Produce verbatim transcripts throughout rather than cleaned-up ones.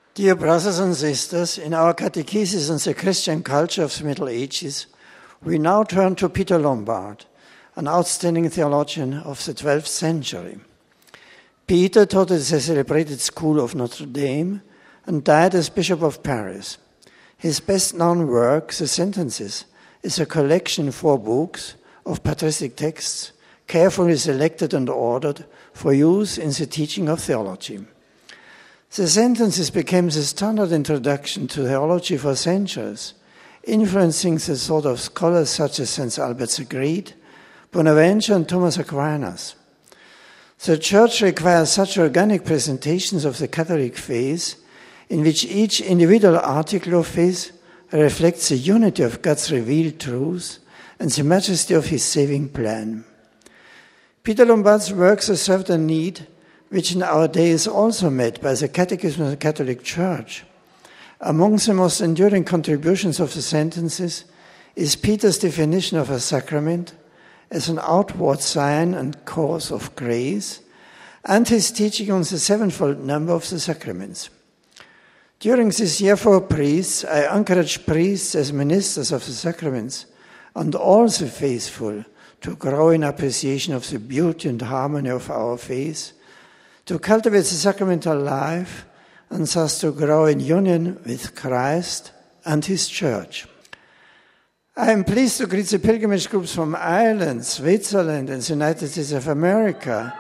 Dear brothers and sisters, in our catechesis on the Christian culture of the Middle Ages, we now turn to Peter Lombard, an outstanding theologian of the twelfth century. Peter taught at the celebrated school of Notre Dame and died as Bishop of Paris. His best-known work, The Sentences, is a collection in four books of patristic texts, carefully selected and ordered for use in the teaching of theology. The Sentences became the standard introduction to theology for centuries, influencing the thought of scholars such as Saint Albert the Great, Bonaventure and Thomas Aquinas. The Church requires such organic presentations of the Catholic faith in which each individual article of faith reflects the unity of God's revealed truth and the majesty of his saving plan. Peter Lombard's works serve a need which in our day is also met by the Catechism of the Catholic Church. Among the most enduring contributions of the Sentences is Peter's definition of a sacrament as an outward sign and cause of grace, and his teaching on the sevenfold number of the sacraments. During this year for priests, I encourage priests as ministers of the sacraments and all the faithful to grow in appreciation of the beauty and harmony of our faith, to cultivate the sacramental life, and thus to grow in union with Christ and his Church. I am pleased to greet the pilgrimage groups from Ireland, Switzerland, and the United States of America.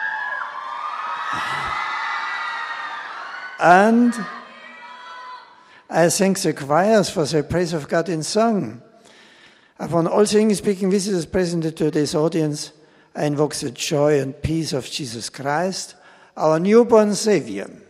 And I thank the choirs for their praise of God in song. Upon all the English-speaking visitors present at today's audience, I invoke the joy and peace of Jesus Christ, our newborn Savior.